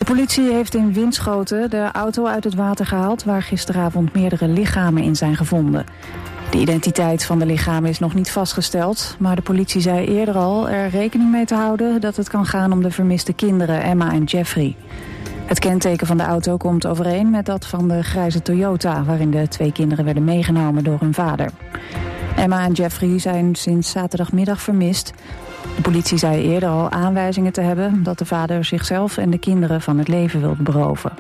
politie heeft in Winschoten de auto uit het water gehaald waar gisteravond meerdere lichamen in zijn gevonden. De identiteit van de lichamen is nog niet vastgesteld, maar de politie zei eerder al er rekening mee te houden dat het kan gaan om de vermiste kinderen Emma en Jeffrey. Het kenteken van de auto komt overeen met dat van de grijze Toyota, waarin de 2 kinderen werden meegenomen door hun vader. Emma en Jeffrey zijn sinds zaterdagmiddag vermist. De politie zei eerder al aanwijzingen te hebben dat de vader zichzelf en de kinderen van het leven wil beroven.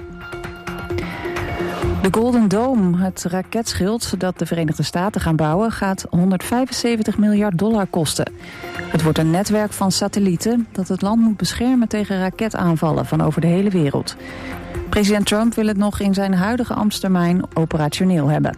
De Golden Dome, het raketschild dat de Verenigde Staten gaan bouwen, gaat $175 miljard kosten. Het wordt een netwerk van satellieten dat het land moet beschermen tegen raketaanvallen van over de hele wereld. President Trump wil het nog in zijn huidige ambtstermijn operationeel hebben.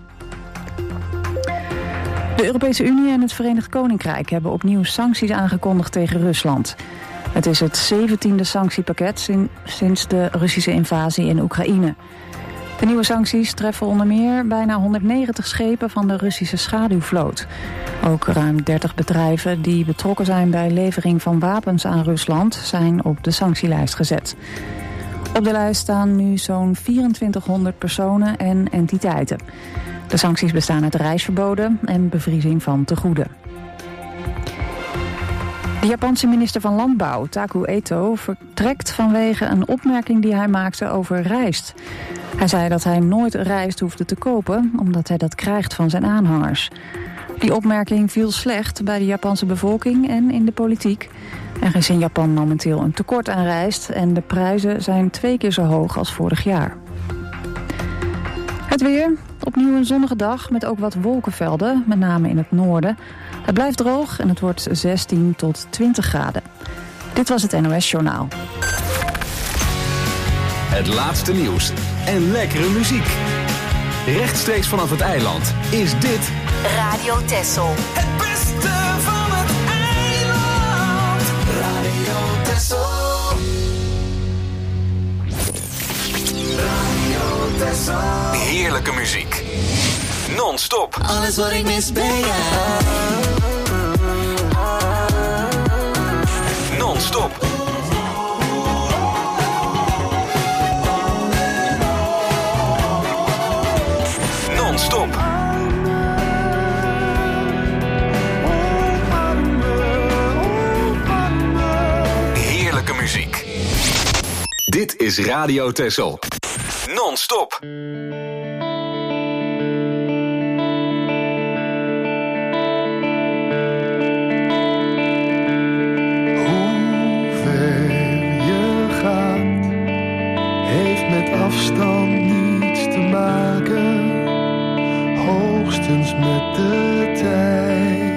De Europese Unie en het Verenigd Koninkrijk hebben opnieuw sancties aangekondigd tegen Rusland. Het is het 17e sanctiepakket sinds de Russische invasie in Oekraïne. De nieuwe sancties treffen onder meer bijna 190 schepen van de Russische schaduwvloot. Ook ruim 30 bedrijven die betrokken zijn bij levering van wapens aan Rusland zijn op de sanctielijst gezet. Op de lijst staan nu zo'n 2400 personen en entiteiten. De sancties bestaan uit reisverboden en bevriezing van tegoeden. De Japanse minister van Landbouw, Taku Eto, vertrekt vanwege een opmerking die hij maakte over rijst. Hij zei dat hij nooit rijst hoefde te kopen, omdat hij dat krijgt van zijn aanhangers. Die opmerking viel slecht bij de Japanse bevolking en in de politiek. Er is in Japan momenteel een tekort aan rijst en de prijzen zijn 2 keer zo hoog als vorig jaar. Het weer, opnieuw een zonnige dag met ook wat wolkenvelden, met name in het noorden. Het blijft droog en het wordt 16 tot 20 graden. Dit was het NOS Journaal. Het laatste nieuws en lekkere muziek. Rechtstreeks vanaf het eiland is dit Radio Texel. Het beste van het eiland. Radio Texel. Radio Texel. heerlijke muziek. Non-stop. Alles wat ik mis ben jij. Non-stop. Non-stop. Heerlijke muziek. Dit is Radio Texel. Non-stop. Afstand niets te maken, hoogstens met de tijd.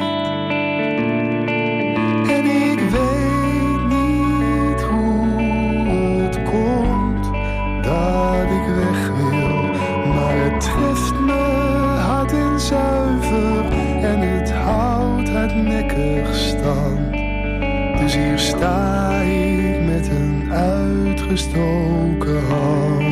En ik weet niet hoe het komt dat ik weg wil, maar het treft me hard en zuiver en het houdt hardnekkig stand. Dus hier sta ik met een uitgestoken hand.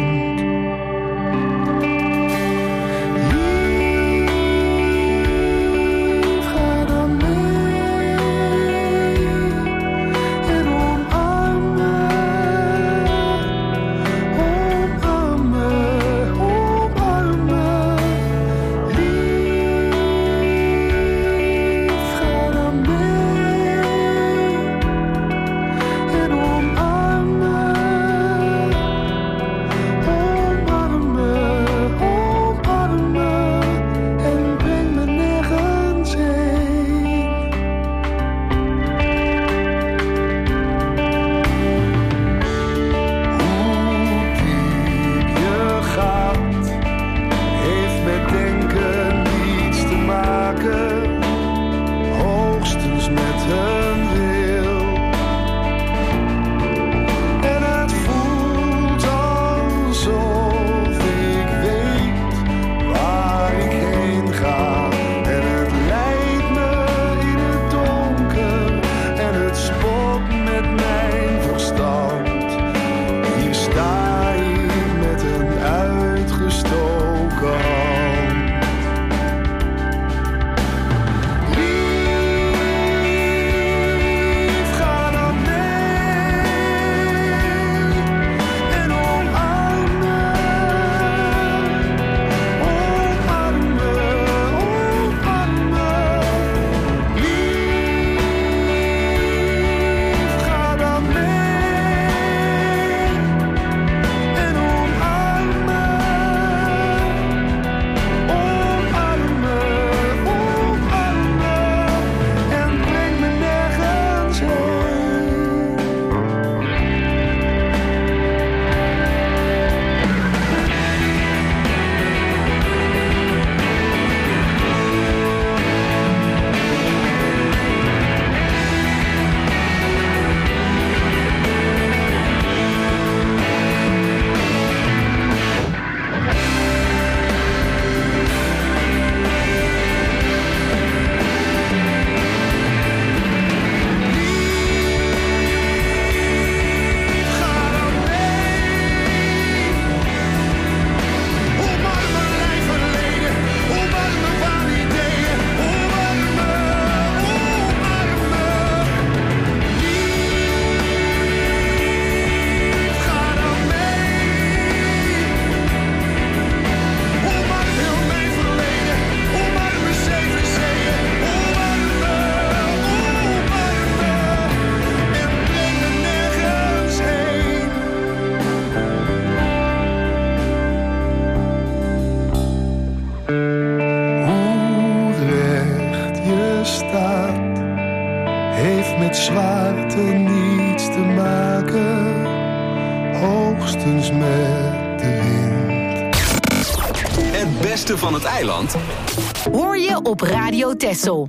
hoogstens met de wind. Het beste van het eiland hoor je op Radio Texel.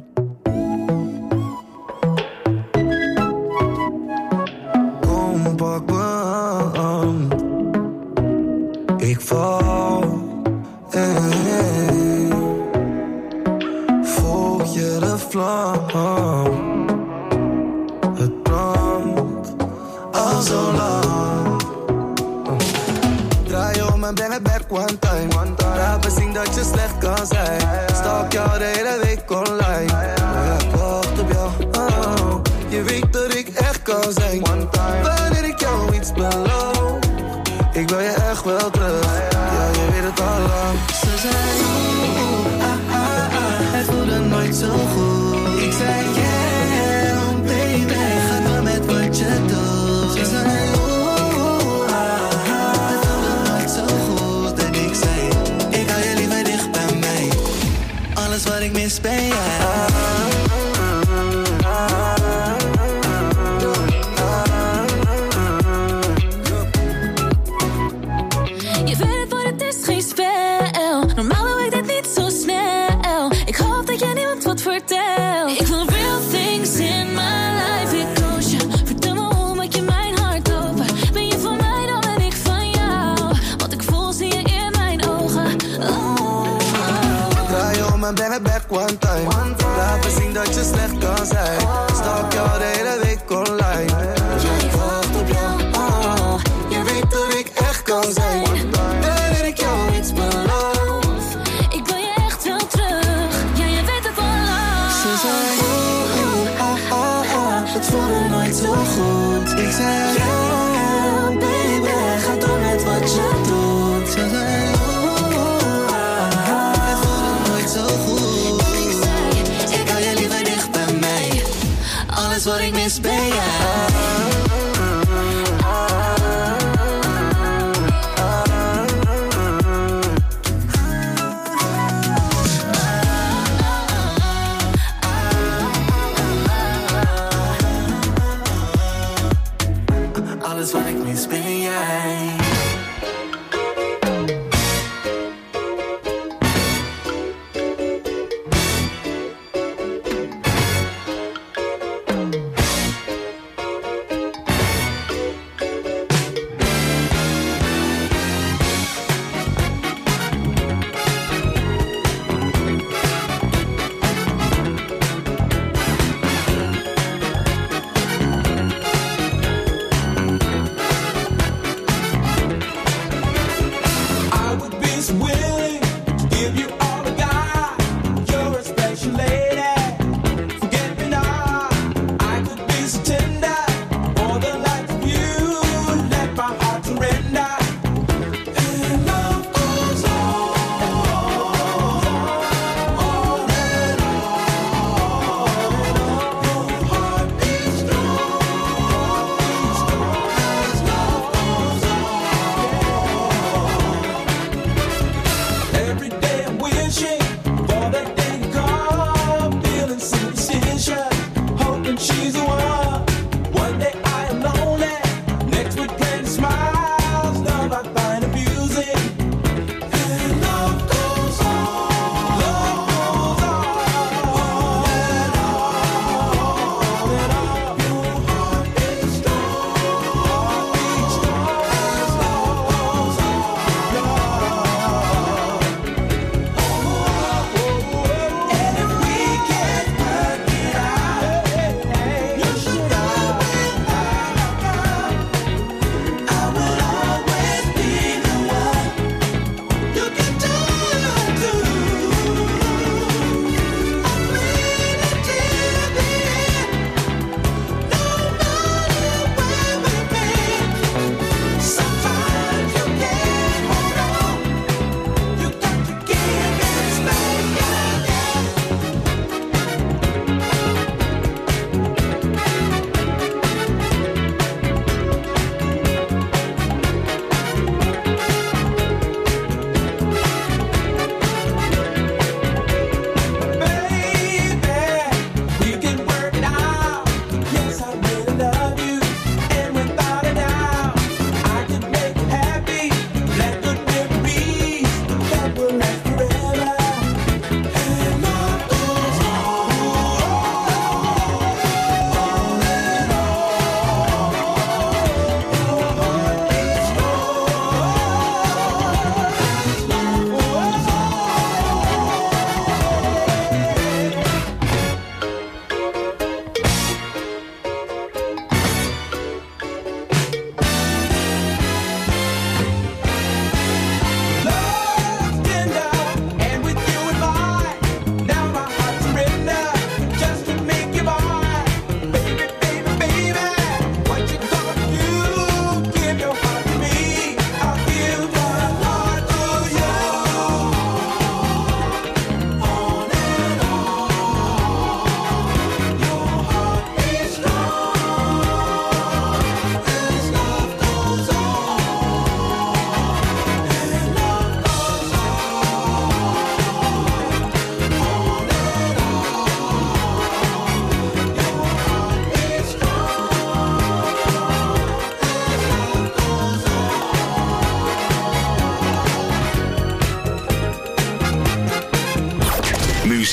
Kom, pak me aan. Ik val. Hey. Volg je de vlam. Het brandt al zo lang. Draai om en breng het back one time. Rapen zien dat je slecht kan zijn. Stalk jou de hele week online. Maar ja, ik wacht op jou. Oh, je weet dat ik echt kan zijn. Wanneer ik jou iets beloof, ik wil je echt wel terug. Ja, je weet het al lang. Ze zei het voelde nooit zo goed. Ik zei yeah, baby, ga door met wat je doet. Ze zei het voelde nooit zo goed. En ik zei, ik hou je liever dicht bij mij. Alles wat ik mis ben jij. Je weet het, voor het is geen spel. Normaal doe ik dit niet zo snel. Ik hoop dat jij niemand wat vertelt. Ik wil real things in my life. Ik koos je, vertel me hoe maak je mijn hart open. Ben je van mij, dan ben ik van jou. Wat ik voel zie je in mijn ogen. Oh. Draai om en breng het back one time. Laat me zien dat je slecht kan zijn. Stalk jou de hele week online. Ja, ik wacht op jou. Oh, je weet dat ik echt kan zijn. Wanneer ik jou iets beloof, Ik wil je echt wel terug. Ja, je weet het al lang. ze zei het voelde nooit zo goed. Ik zei yeah, baby, ga door met wat je doet. Ze zei het voelde nooit zo goed. Ik zei, Ik hou je liever dicht bij mij. Alles wat ik mis ben jij. Alles wat ik mis ben jij.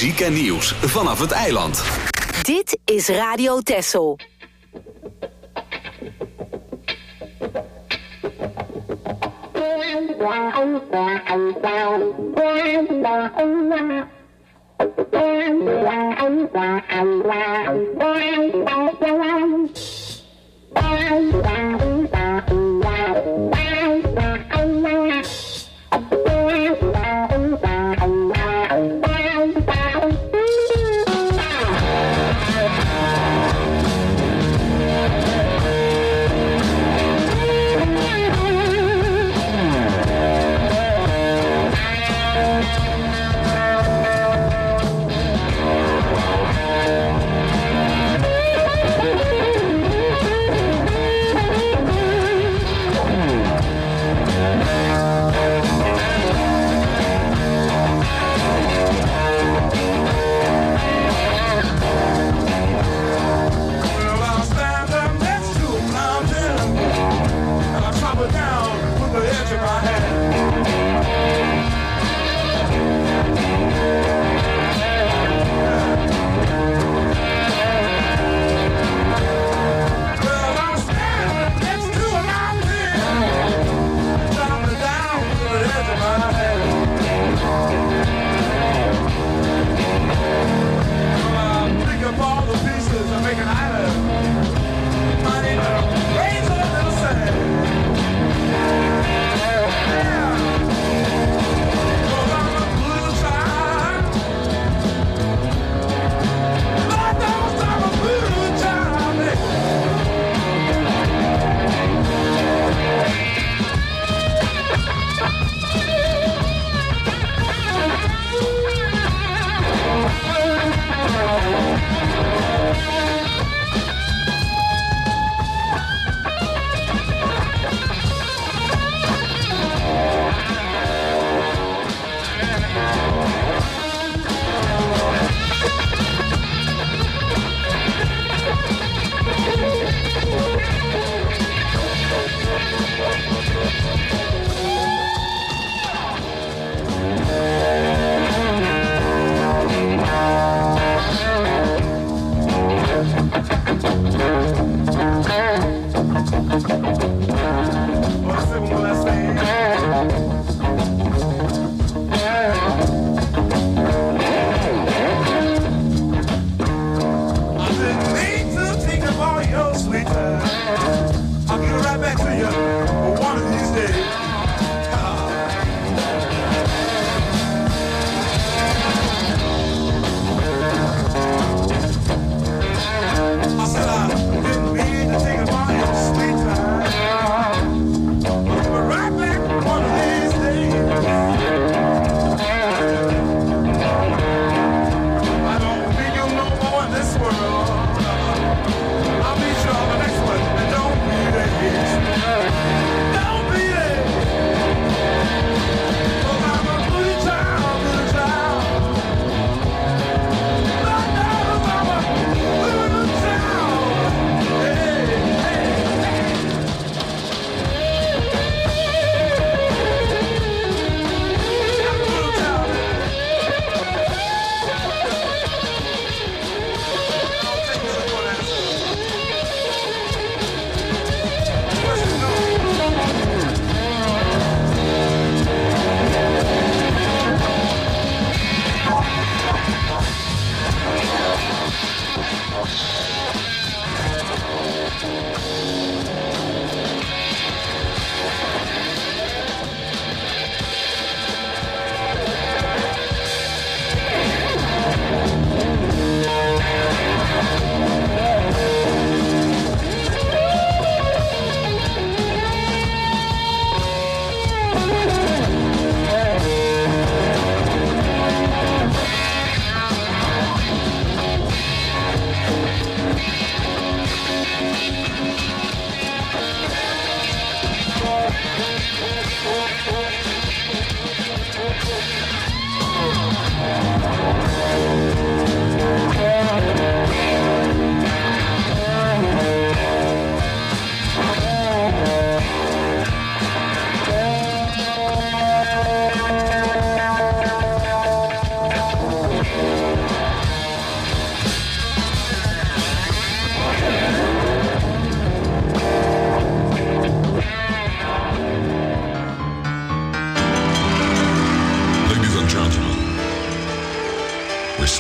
muziek en nieuws vanaf het eiland. Dit is Radio Texel.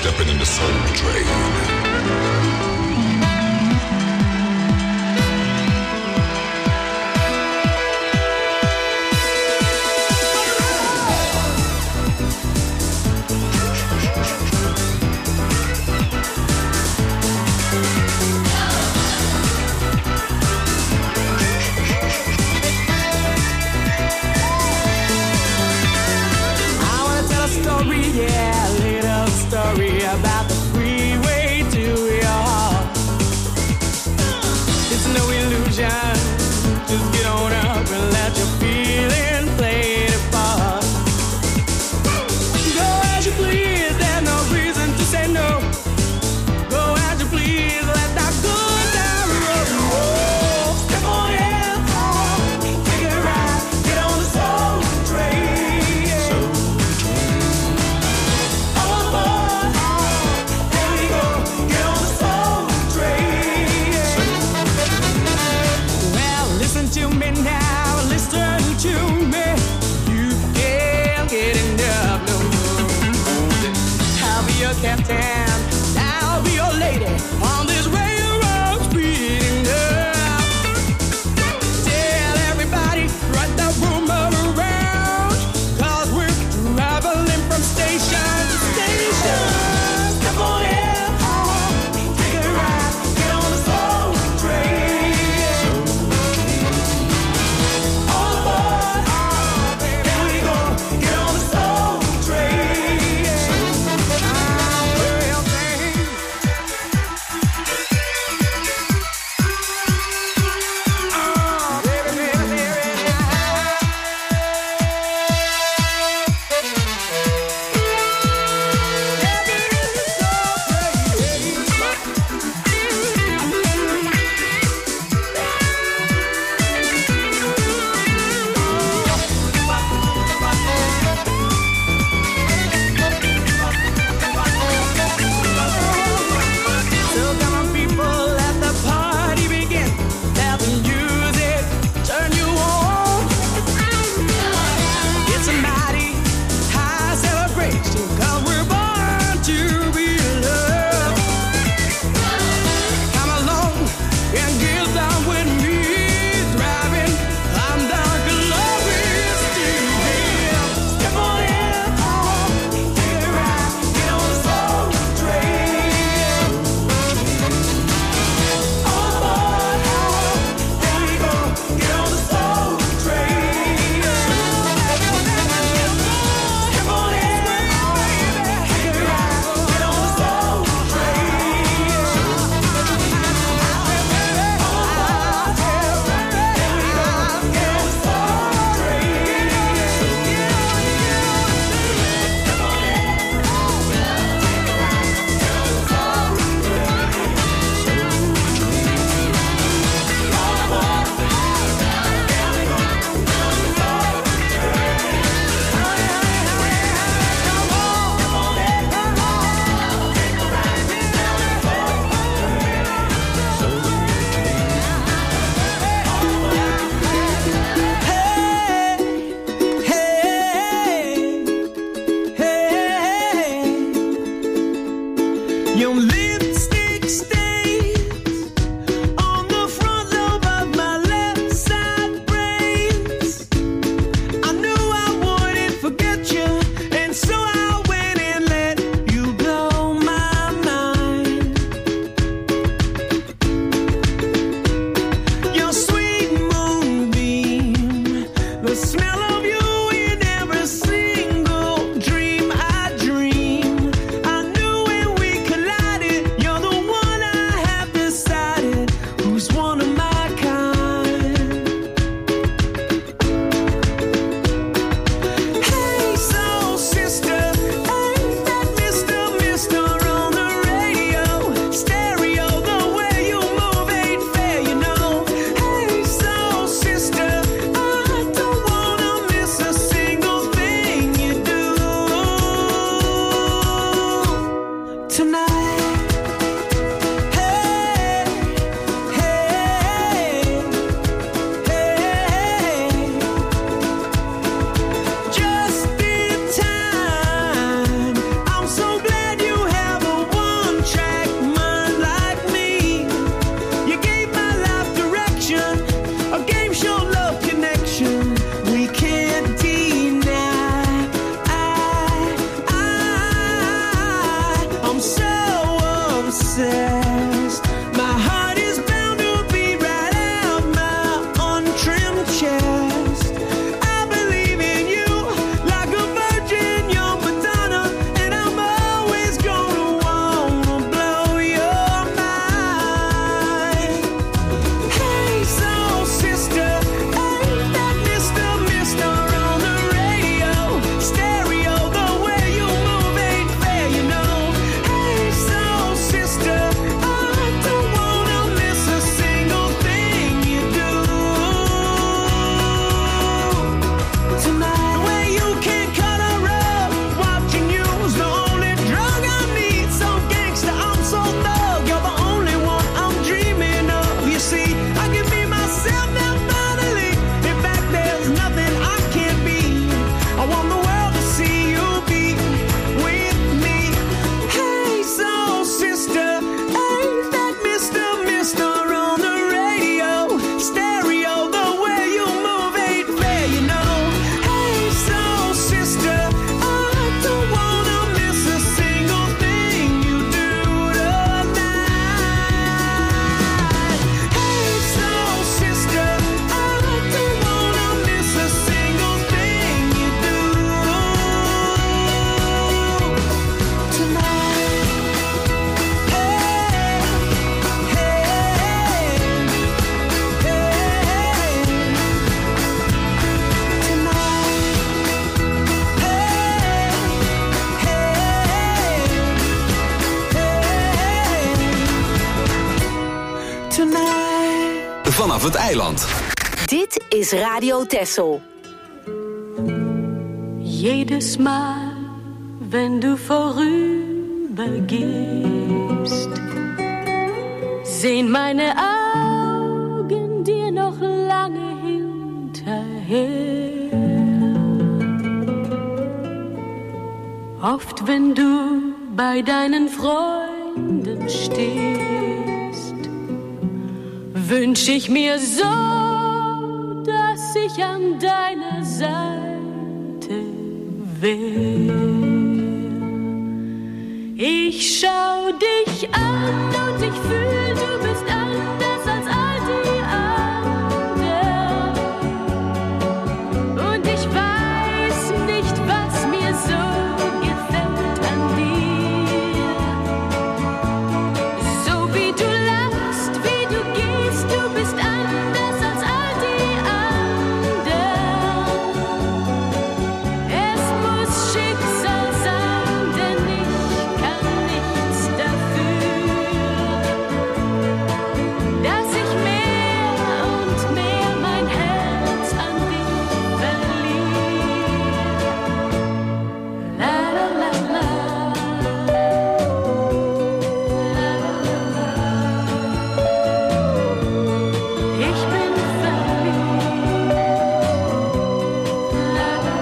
stepping in the Soul Train. About the freeway to your heart. It's no illusion. Just get on up and let your feeling play the part. Go as you please, there's no reason to say no. Go as you please, let that good down roll. Step on in, take it right, get on the soul train. All aboard. To me now, listen to me. You can't get enough no more. I'll be your captain, I'll be your lady on this railroad speeding up. Tell everybody, right that rumor around, 'cause we're traveling from station to station. Step on in, take a ride, get on the soul train. vanaf het eiland. Dit is Radio Texel. Jedes Mal, wenn du vorübergehst, sehen meine Augen dir noch lange hinterher. Oft, wenn du bei deinen Freunden stehst, wünsch ich mir so, dass ich an deiner Seite wär. Ich schau dich an und ich fühl, du bist anders als all die anderen. Und ich weiß nicht, was mir so gefällt an dir. So wie du lachst, wie du gehst, du bist anders als all die anderen. Es muss Schicksal sein, denn ich kann nichts dafür, dass ich mehr und mehr mein Herz an dich verliere. La la la la. Ich bin verliebt. La la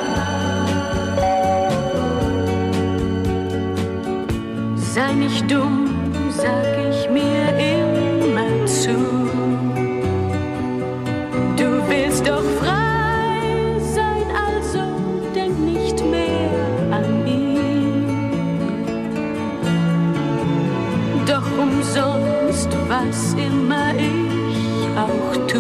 la. Sei nicht dumm, sag ich mir immer zu. Du willst doch frei sein, also denk nicht mehr an ihn. Doch umsonst, was immer ich auch tu.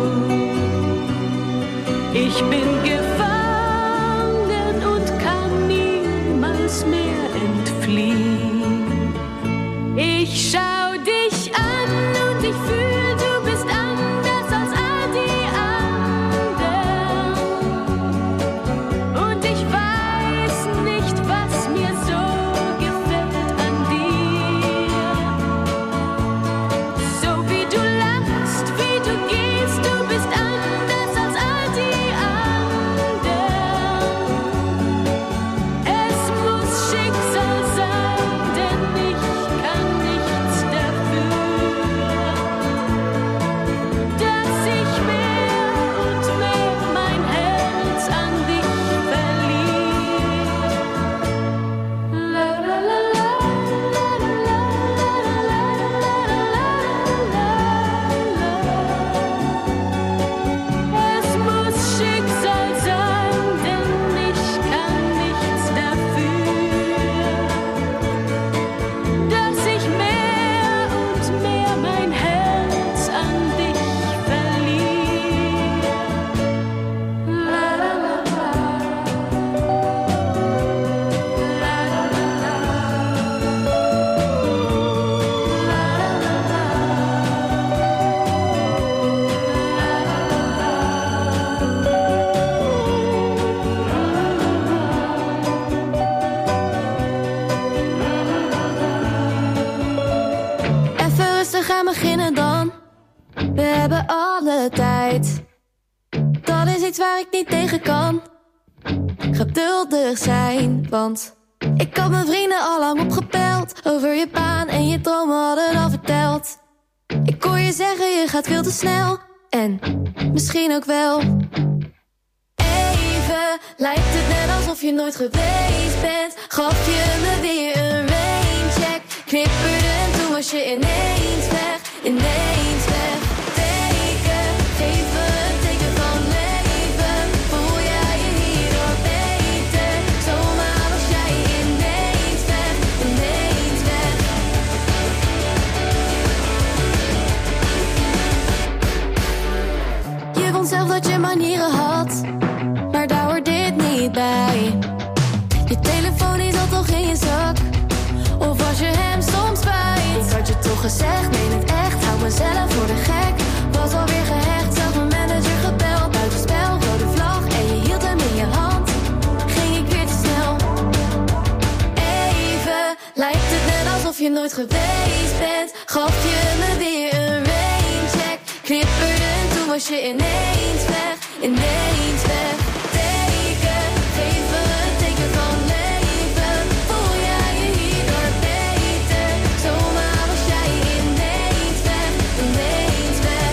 Ich bin gefangen und kann niemals mehr entfliehen. Ich schau dich an und ich fühl, du bist anders als all die anderen. Und ich weiß nicht, was mir so gefällt an dir. So wie du lachst, wie du gehst, du bist anders als all die anderen. Es muss Schicksal sein, denn ich kann nichts dafür, dass ich mehr und mehr mein Herz an dich verliere. La la la la, la la la la la. Es muss Schicksal sein, denn ich kann nichts dafür, dass ich mehr und mehr mein Herz an dich verliere. La la la la. La la la la. La la la Even rustig aan beginnen dan. We hebben alle tijd. Dat is iets waar ik niet tegen kan. Geduldig zijn, want ik had mijn vrienden al lang opgepeld. Over je baan en je dromen hadden al verteld. Ik hoor je zeggen je gaat veel te snel. En misschien ook wel. Even lijkt het net alsof je nooit geweest bent. Gaf je me weer een raincheck. Knipperde en toen was je ineens weg. Ineens weg. Teken, geef me een teken van leven. Voel jij je hierdoor beter? Zomaar was jij ineens weg. Ineens weg. Je vond zelf dat je manieren had, maar daar hoort dit niet bij. Je telefoon die zat toch in je zak, of was je hem soms kwijt? Ik had je toch gezegd, meen het echt, hou mezelf voor de gek. Was alweer gehecht, zelf mijn manager gebeld. Buitenspel, rode vlag en je hield hem in je hand. Ging ik weer te snel. Even lijkt het net alsof je nooit geweest bent. Gaf je me weer een raincheck. knipperde en toen was je ineens weg, ineens weg. Teken, geef me een teken van leven. Voel jij je hierdoor beter? Zomaar was jij ineens weg, ineens weg.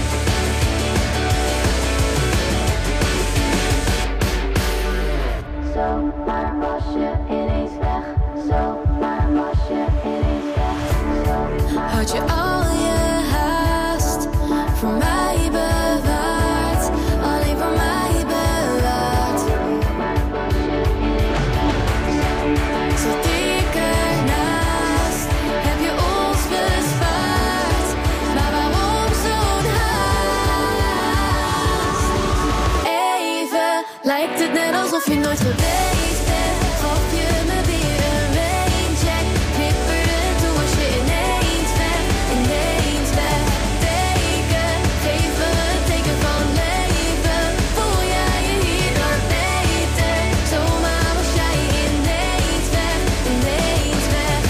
Zomaar was je ineens weg, zomaar was je ineens weg, zomaar. Had je al je haast voor mij bewaard, alleen voor mij bewaard. Zat ik ernaast, heb je ons bespaard, maar waarom zo'n haast? Even lijkt het net alsof je nooit geweest bent, gaf je me weer een raincheck, knipperde en toen was je ineens weg, ineens weg. Teken, geef me een teken van leven. Voel jij je hierdoor beter? Zomaar was jij ineens weg, ineens weg.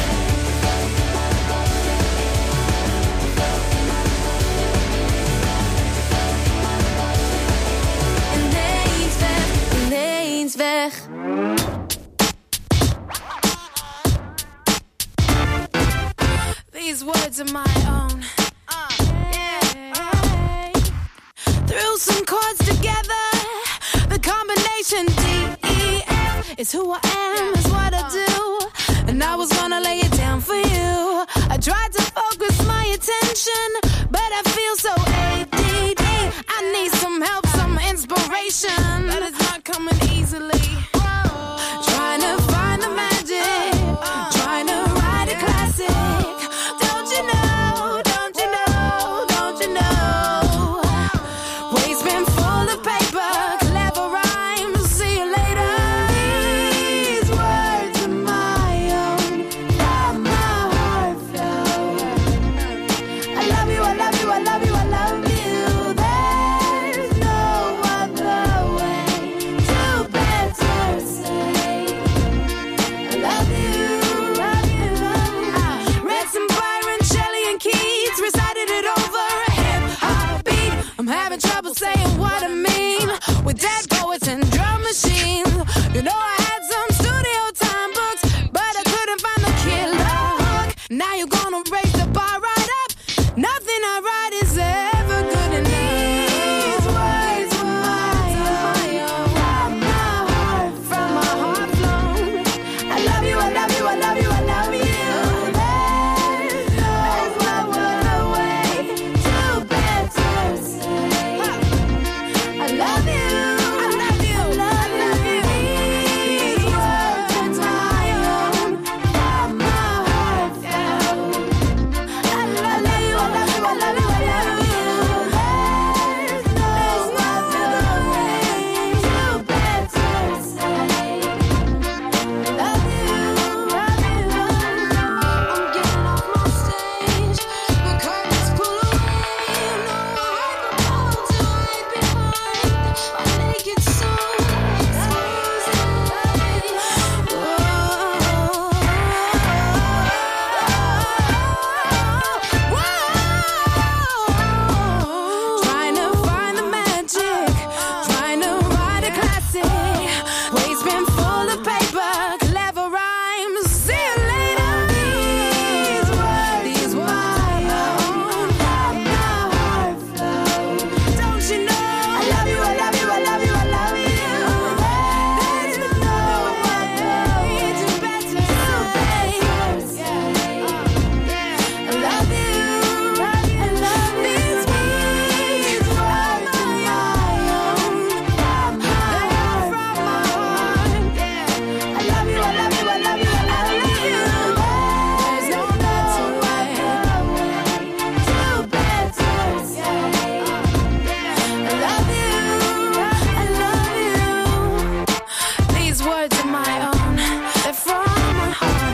Ineens weg, ineens weg. These words are my own. Threw some chords together. The combination D-E-F is who I am, is what I do. And I was gonna lay it down for you. I tried to focus my attention, but I feel so ADD. I need some help, some inspiration, but it's not coming easily. Trying to find the magic, trying to write a classic. Don't you know, don't you know, don't you know? Waste bin full of paper, clever rhymes, see you later. These words are my own, from my heart flow. I love you, I love you, I love you, I love you. There's no other way to better say I love you, love you, love you. Read some Byron, Shelley and Keats, recited it over a hip-hop beat. I'm having trouble saying what I mean with dead poets and drum machines. You know I had some studio time books, but I couldn't find the killer hook. Now you're gonna raise the bar right up. Nothing I write is ever good enough. These words were my own, from my heart, from my heart flown. I love you, I love you, I love you, I love you. There's no other way to better say I love you, I love you, I love you. These words are my own, from my heart flown. I love you, I love you, I love you, I love you. There's no other way to better say I love you, love you, love you. I'm getting off my stage, the curtains pull away. You know I hide to hide behind my naked soul, exposing trying to find the magic, trying to write a classic. Waste bin full of paper, clever rhymes. See you later. These words my own, from my heart flow. Don't you know? I love you, I love you, I love you, I love you. There's no other way to better say I love you, I love you. These words are my own, from my heart, from my heart. I love you, I love you, I love you, I love you. There's no better way to better say I love you, I love you. These words are my own, they're from my heart.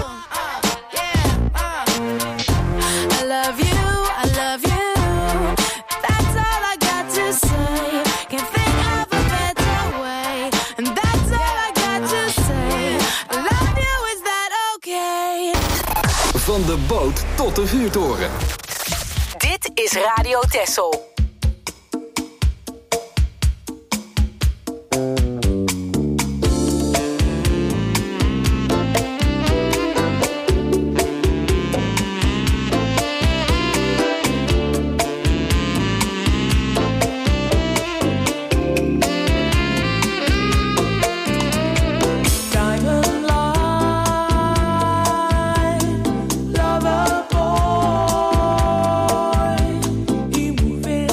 I love you, I love you. That's all I got to say. Can't think of a better way. And that's all I got to say. I love you, is that okay? Van de boot tot de vuurtoren. Dit is Radio Texel. Lover boy, he moving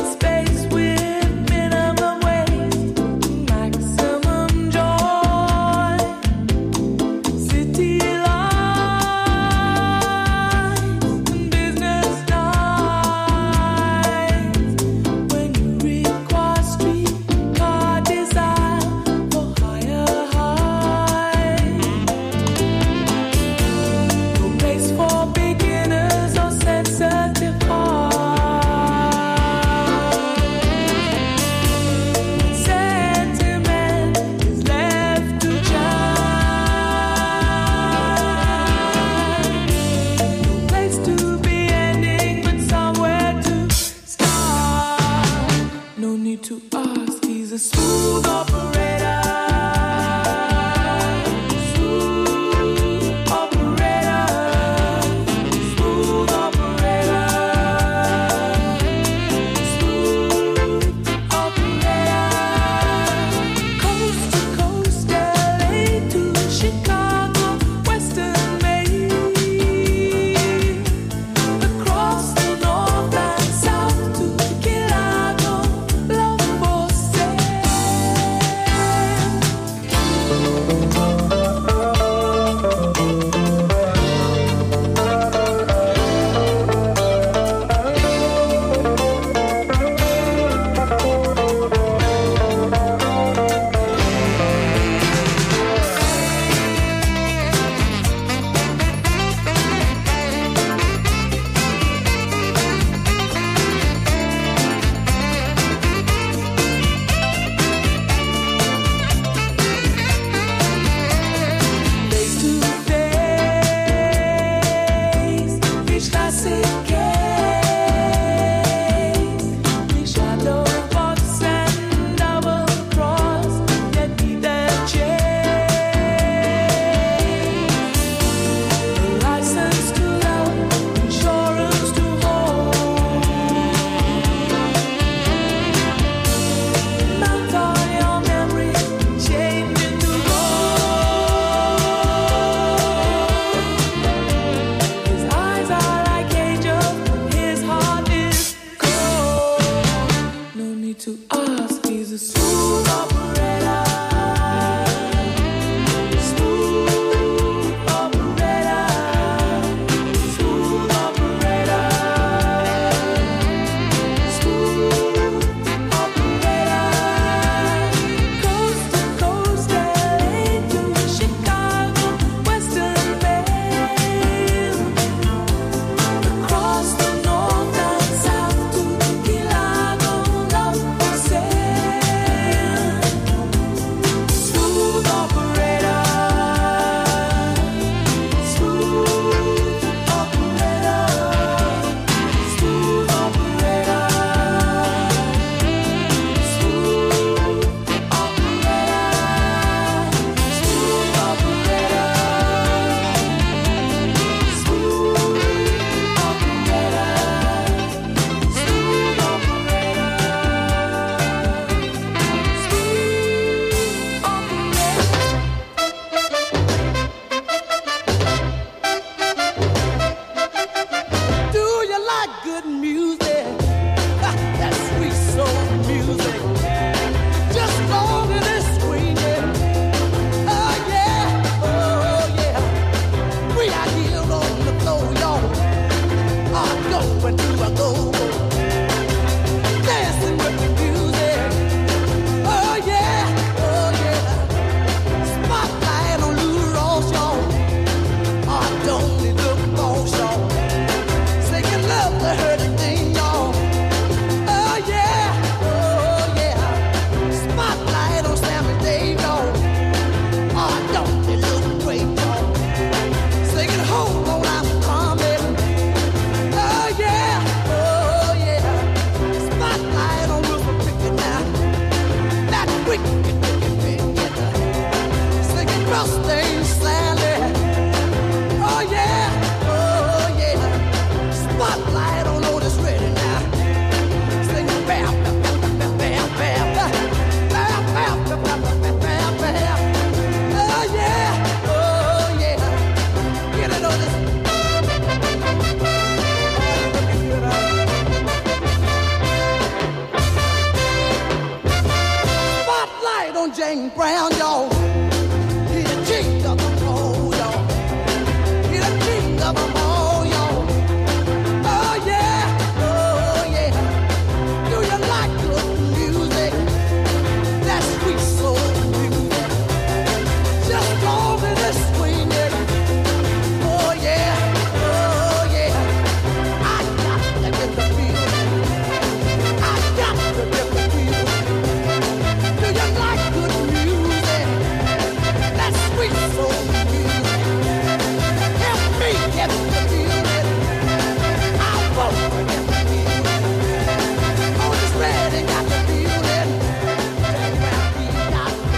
ground, y'all. He's the king of the road, y'all. He's the king of them all, y'all. Oh yeah, oh yeah. Do you like good music? That sweet soul music. Just go over this swing it. Oh yeah, oh yeah. I got to get the feeling. I got to get the feeling. Do you like good music? That sweet soul music. Help me get the feeling. I won't forget the feeling. Oh, this ready got the feeling. Take where we got the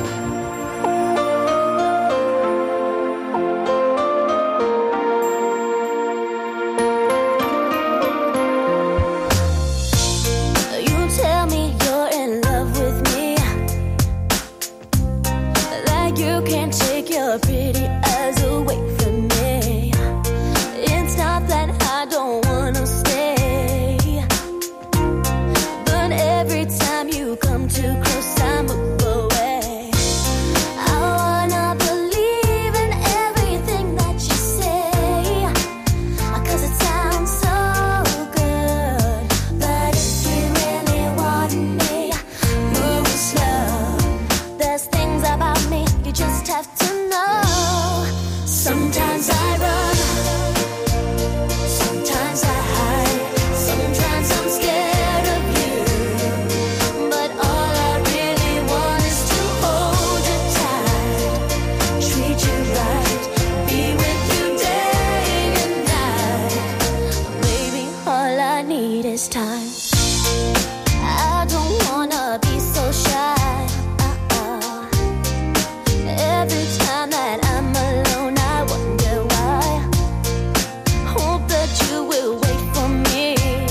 You tell me you're in love with me, like you can't take your pretty eyes away from me. It's not that I don't wanna stay, but every time you come too close, I move away. I wanna believe in everything that you say, 'cause it sounds so good. But if you really want me, move slow. There's things about me you just have to know. Sometimes I run, sometimes I hide, sometimes I'm scared of you. But all I really want is to hold you tight, treat you right, be with you day and night. Baby, all I need is time. I don't wanna be so shy. Every time that I'm alone, I wonder why. Hope that you will wait for me.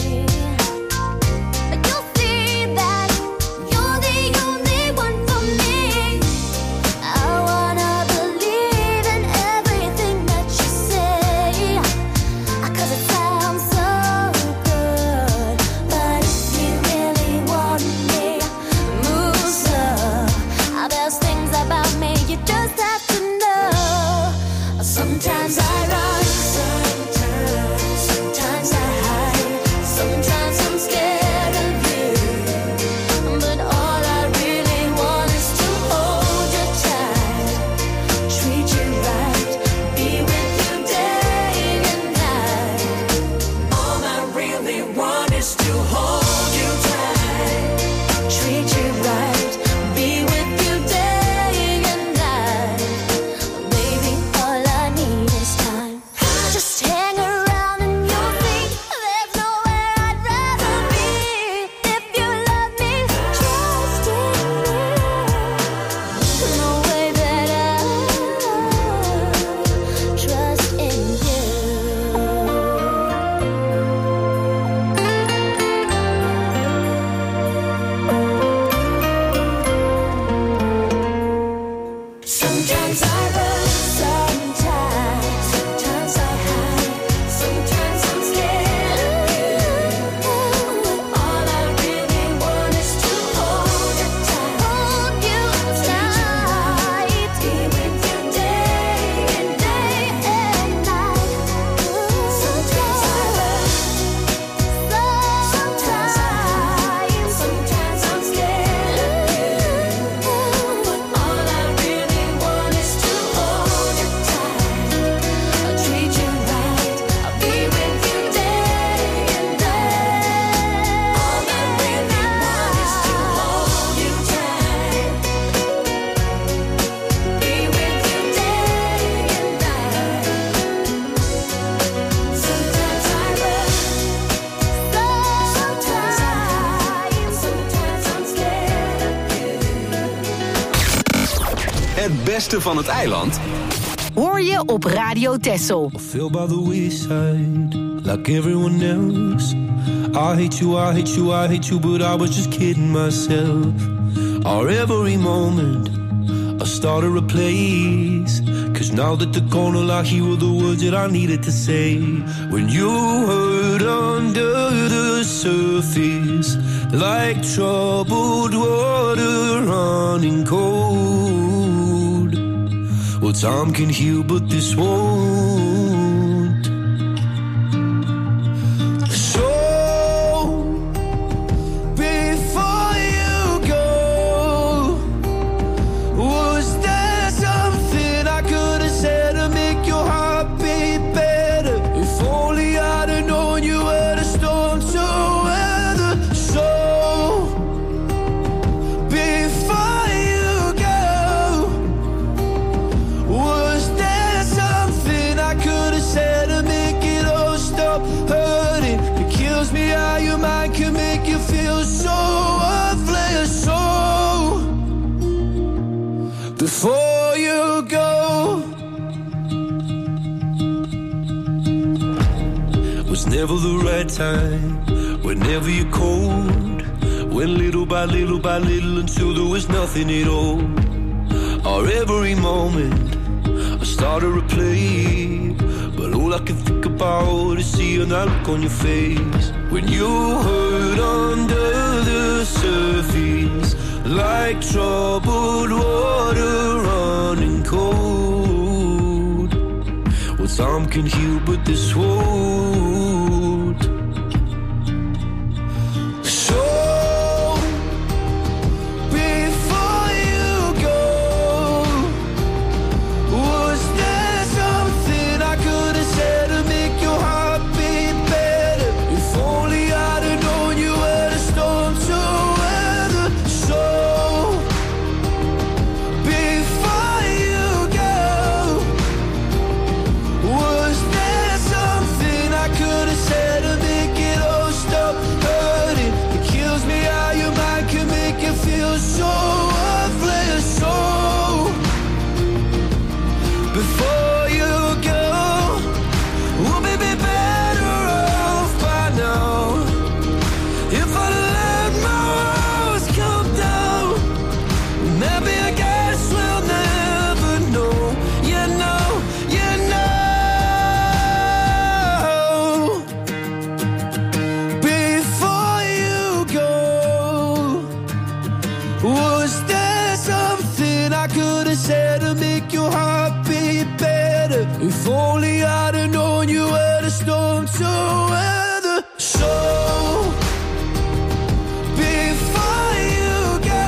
But you'll see that you're the only one for me. I wanna believe in everything that you say, 'cause it sounds so good. But if you really want me, move slow. There's things about me you just have to know. Sometimes I run, sometimes I hide, sometimes I'm scared of you. But all I really want is to hold you tight, treat you right, be with you day and night. All I really want is to hold you tight, treat you right, be with you day and night. Baby, all I need is time. Just hang around and you'll see there's nowhere I'd rather be. If you love me, trust in me, the way that I trust in you. Sometimes I run, sometimes I hide, sometimes I'm scared of you. All I really want is to hold you tight, be with you day and night. Sometimes I run, sometimes I'm scared of you. All I really want is to hold you tight, treat you right, I'll be with you day and night. All I really want is to hold you tight, be with you day and night. Sometimes I run, sometimes I'm scared of you. Het beste van het eiland Hoor je op Radio Texel. Feel by the wayside, like everyone else. I hate you, I hate you, I hate you, but I was just kidding myself. Our every moment, I started a place. 'Cause now that the corner lock, here were the words that I needed to say. When you hurt under the surface, like troubled water running cold. Well, time can heal, but this won't. So, before you go, was there something I could have said to make your heart beat better? If only I'd have known you were the storm to weather. So, before you go, was there something I could have said to make it all stop hurting? It kills me how your mind can make you feel so worthless. So, before you go, was never the right time, whenever you're cold, went little by little by little until there was nothing at all. Or every moment I start to replay, but all I can think about is seeing that look on your face when you hurt under the surface, like troubled water running cold. Well, time can heal, but this won't. So, before you go, was there something I could have said to make your heart beat better? If only I'd have known you were the storm to weather. So, before you go, was there something I could have said to make it all stop hurting? It kills me how your mind can make you feel so worthless. So, before you go, we'll be better off by now. If I let my walls come down, maybe I guess we'll never know. You know, you know. Before you go, was there something I could have said to make your heart beat better? If only I'd have known you were the storm to weather. So, before you go,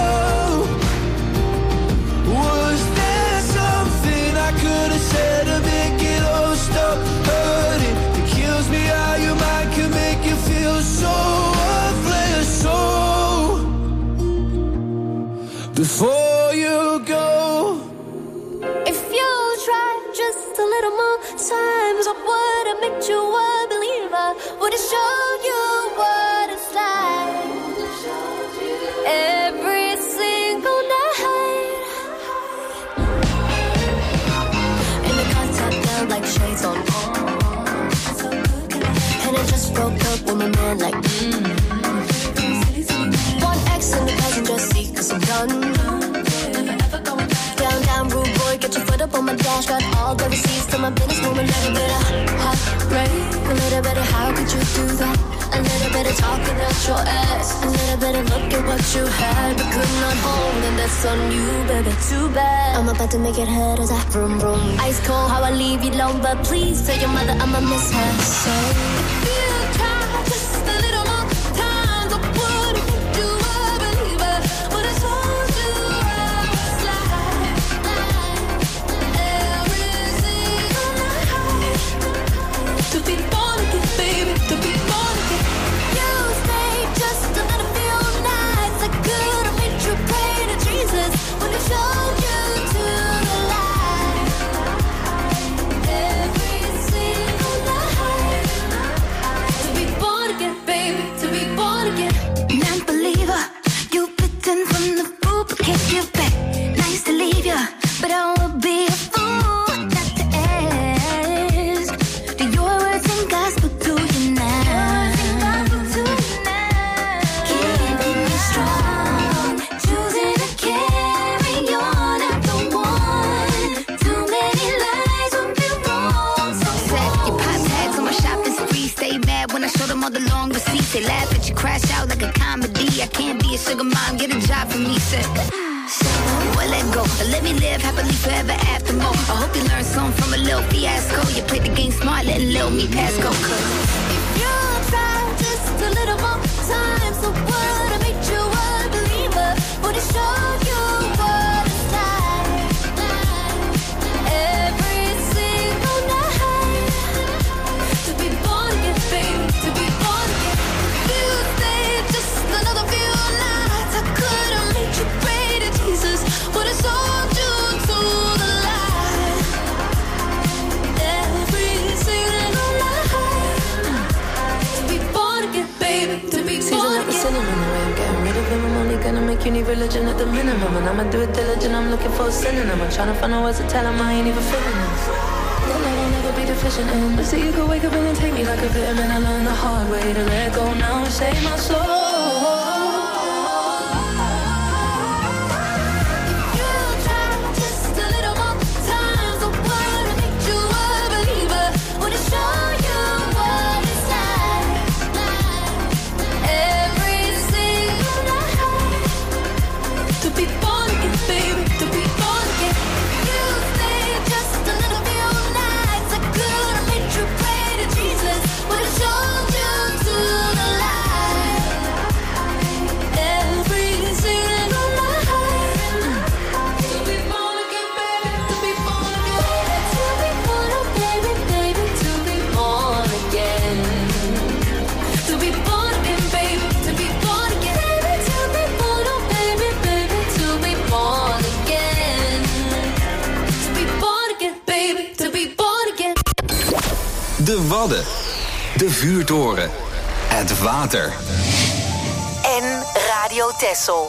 was there something I could have said to make it all stop hurting? It kills me how your mind can make you feel so worthless. So, before you go. If you try just a little more times, I would have made you a believer. Would have showed you what it's like every single night. And the cards are down like shades on. And I just broke up with my man like one ex in the passenger seat 'cause I'm done. Down, down, rude boy, get your foot up on my dash. Got all the receipts to my business woman. Little bit of heartbreak, a little bit of how could you do that? A little bit of talking out your ass, a little bit of look at what you had but could not hold, and that's on you, baby. Too bad. I'm about to make it hurt as I vroom vroom. Ice cold, how I leave you alone, but please tell your mother I'ma miss her. So if you try just a little more time, I would have made you a believer. Would have told you I was like every single night. To be born again, baby, to be born again. You stayed just a little few nights. I could have made you pray to Jesus. Would have showed you to the light every single night. To be born again, baby, to be born again. Non-believer, you bitten from the poop, can't give back. Nice to leave you, but I would be a fool not to ask. Do your words and gospel to you now? Keeping me strong, choosing to carry on after one. Too many lies would be wrong. So Set your pop tags on my shopping spree. Stay mad when I show them all the long receipts. They laugh at you, crash out like a comedy. I can't be a sugar mom, get a job for me, sick. Well, let go, let me live happily forever after more. I hope you learned something from a little fiasco. You played the game smart, letting little me pass go. If you try just a little more time, so what? I made you a believer. Would it show you what it's like? Every single night to be born again, baby, to be born again. If you stay just another few nights, I could have made you pray to Jesus. Would have sold you to the light. Every single night to be born again, baby, to be born again. Cinnamon, the way I'm getting rid of him, I'm only gonna make you need religion at the minimum. And I'ma do it diligent, I'm looking for a synonym. I'm trying to find out words to tell him I ain't even feeling this. Your love I'll never be deficient in. But see, you could wake up and then take me like a vitamin. I learned the hard way to let go now and save my soul. De Wadden, de vuurtoren, het water. En Radio Texel.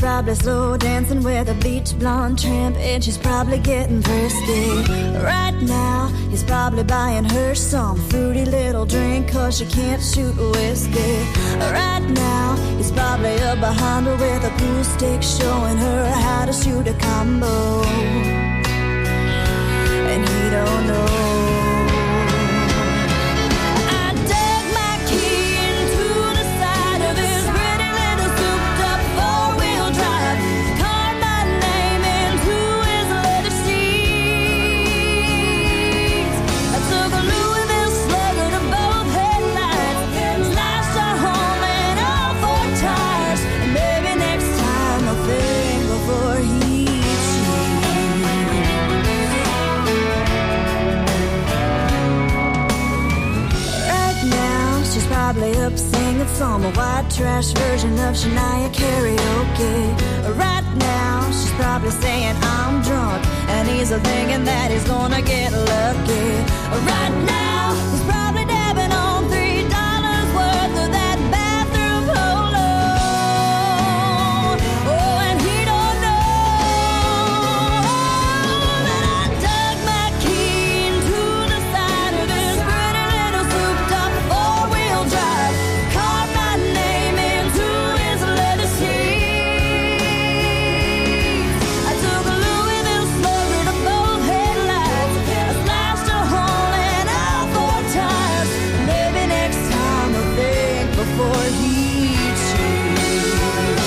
probably slow dancing with a bleach blonde tramp, and she's probably getting thirsty. Right now, he's probably buying her some fruity little drink, cause she can't shoot whiskey. Right now, he's probably up behind her with a pool stick, showing her how to shoot a combo. And he don't know. Probably up singing some white trash version of Shania karaoke. Right now, she's probably saying I'm drunk, and he's thinking that he's gonna get lucky. Right now, he's probably dabbing on $3 worth of that bathroom polo. Oh, and he don't know that I dug my key into the side of his pretty little souped-up four-wheel drive, carved my name into his leather seats. I took a Louisville Slugger to both headlights, I slashed a hole in all four tires. Maybe next time I'll think before he cheats.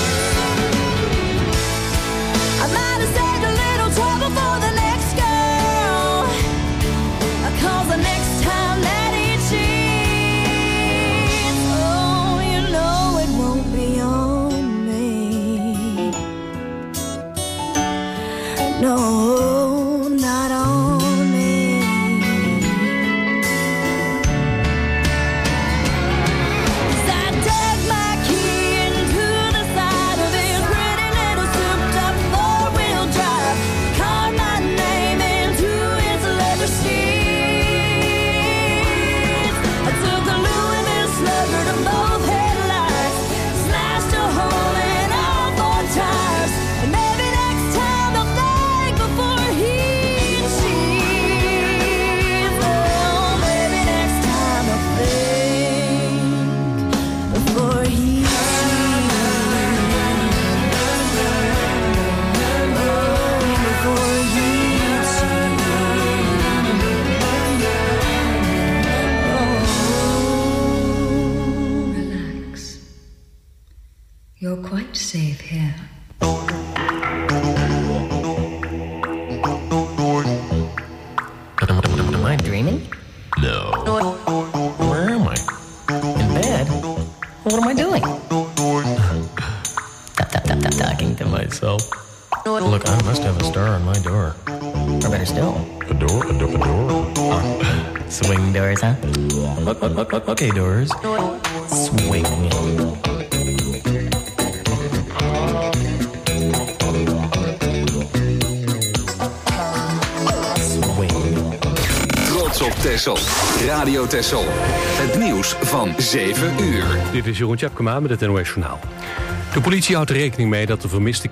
I might have saved a little trouble for the next girl, 'cause the next time that he cheats, oh, you know it won't be on me. No, not on me. 'Cause I dug my key into the side of his pretty little souped-up four-wheel drive, carved my name into his leather seats. I took a Louisville Slugger to both headlights, slashed a hole in all four tires. And maybe next time I'll think before he cheats. Oh, maybe next time I'll think before he Relax. You're quite safe here. Am I dreaming? No. Where am I? In bed? What am I doing? Talking to myself. Look, I must have a star on my door. Or better still, a door? Swing doors, huh? Okay, doors. Swing. Trots op Texel. Radio Texel. Het nieuws van 7 uur. Dit is Jeroen Tjepkema met het NOS Journaal. De politie houdt er rekening mee dat de vermiste